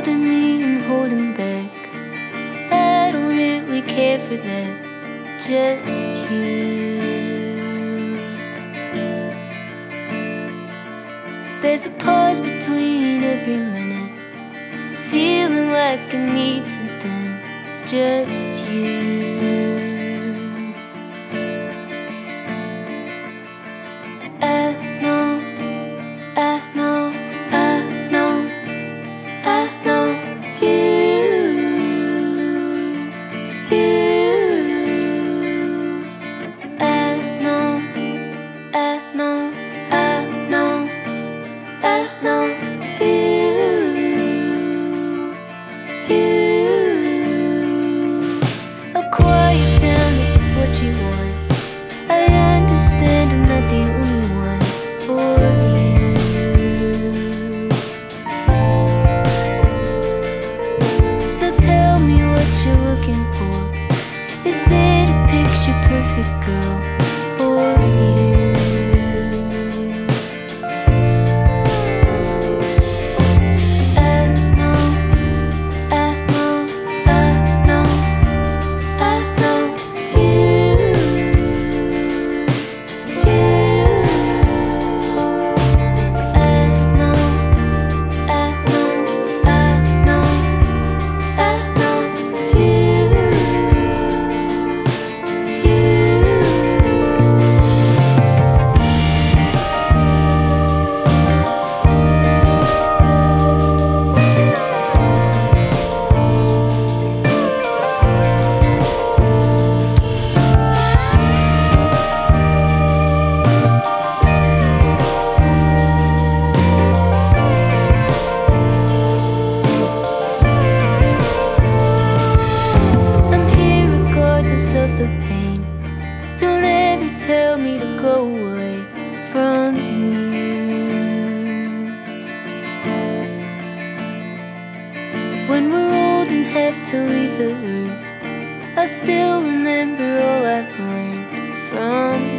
holding me and holding back. I don't really care for that, just you. There's a pause between every minute, feeling like I need something. It's just you. I know, I know, I know, I know you, you. I know, I know, I know, I know you, you. I'll quiet down if it's what you want. I understand I'm not the only one for you. So tell me what you're looking for. Is it a picture perfect girl for you? I know, I know, I know, I know you, you. I know, I know, I know, I know you, you. I'm here regardless of the pain. Don't ever tell me to go away from you. When we're old and have to leave the earth, I still remember all I've learned from